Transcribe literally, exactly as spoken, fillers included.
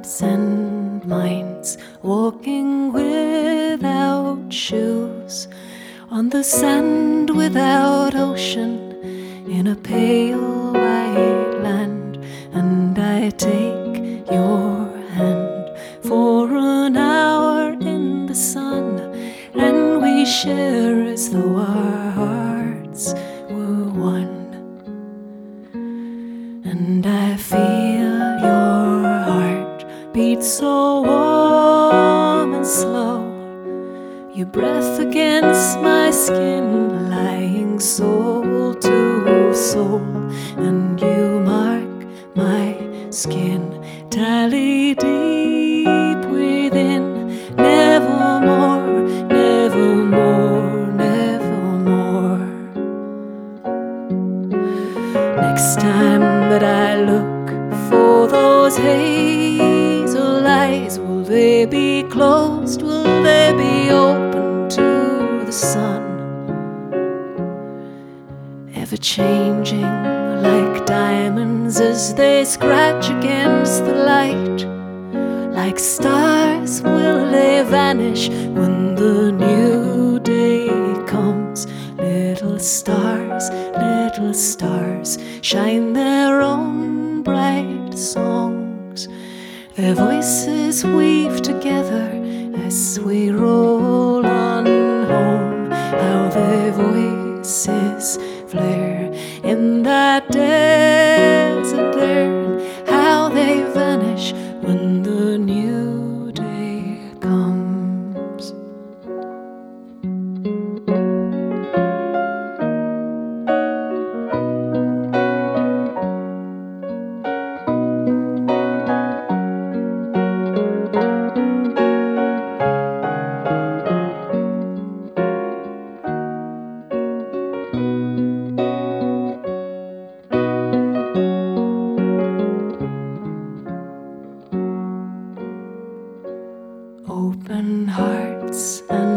hearts and minds, walking without shoes, on the sand without ocean, in a pale white land. And I take your hand for an hour in the sun, and we share as though our hearts were one. And I feel your heart beat so warm and slow, your breath against my skin, lying soul to soul. And you mark my skin, tally deep within. Nevermore, nevermore, nevermore. Next time that I look for those hazel eyes, will they be closed? Will they be open to the sun? Ever changing like diamonds as they scratch against the light. Like stars, will they vanish when the new day comes? Little stars, little stars, shine their own bright songs. Their voices weave together as we roll on home. How their voices flare in that desert there, and how they vanish when the new day comes. Open hearts and